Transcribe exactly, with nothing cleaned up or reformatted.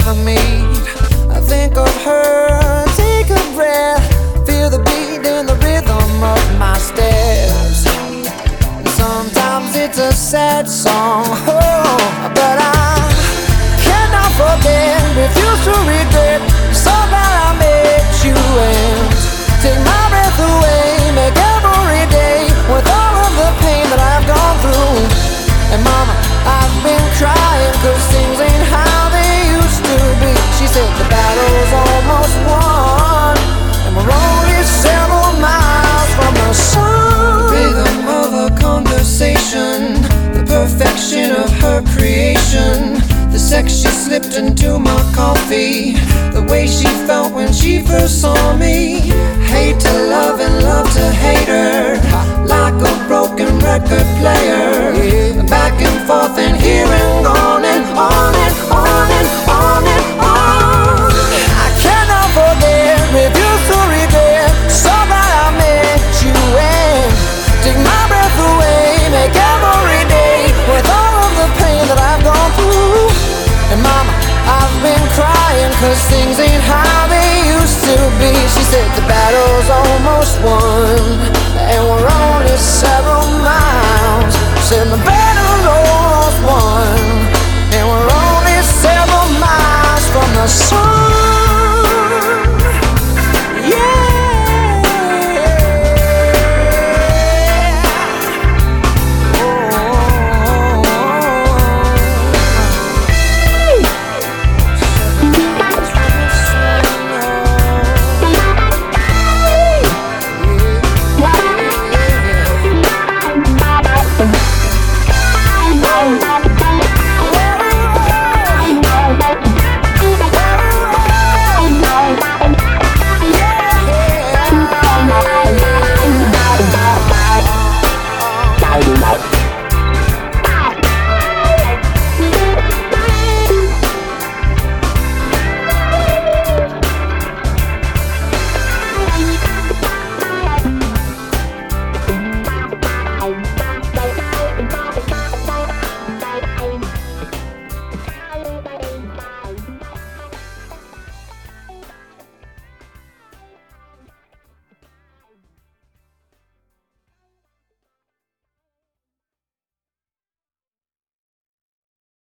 ever meet. I think of her, take a breath, feel the beat in the rhythm of my steps. And sometimes it's a sad song, oh, but I cannot forget, refuse to regret. So glad I met you and take my breath away, make every day with all of the pain that I've gone through. And mama, I've been crying cause things ain't how they used to be. She said the battle's almost won and we're only several miles from the sun. The rhythm of her conversation, the perfection of her creation, the sex she slipped into my coffee, the way she felt when she first saw me. Hate to love and love to hate her, like a broken record player, back and forth and here and on and on and on and on and on. I cannot forget, refuse to regret. So glad I met you and take my breath away, make every day with all of the pain that I've gone through. And mama, I've been crying cause things ain't how they used to be. She said the battle's almost won and we're only several miles. Said the battle's almost won and we're only several miles from the sun.